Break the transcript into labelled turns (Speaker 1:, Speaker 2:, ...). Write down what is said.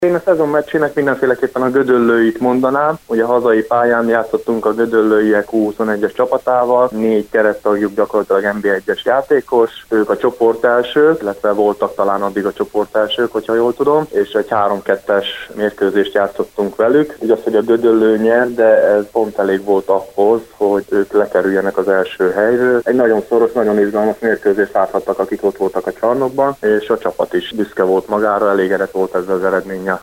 Speaker 1: Én a szezon meccsének mindenféleképpen a gödöllőit mondanám. Ugye hazai pályán játszottunk a gödöllőiek U21-es csapatával, 4 keresztagjuk gyakorlatilag NB1-es játékos, ők a csoportelsők, illetve voltak talán addig a csoportelsők, hogyha jól tudom, és egy 3-2-es mérkőzést játszottunk velük. Igaz, hogy a gödöllő nyer, de ez pont elég volt ahhoz, hogy ők lekerüljenek az első helyről. Egy nagyon szoros, nagyon izgalmas mérkőzést láthattak, akik ott voltak a csarnokban, és a csapat is büszke volt magára, elégedett volt ezzel az eredménnyel.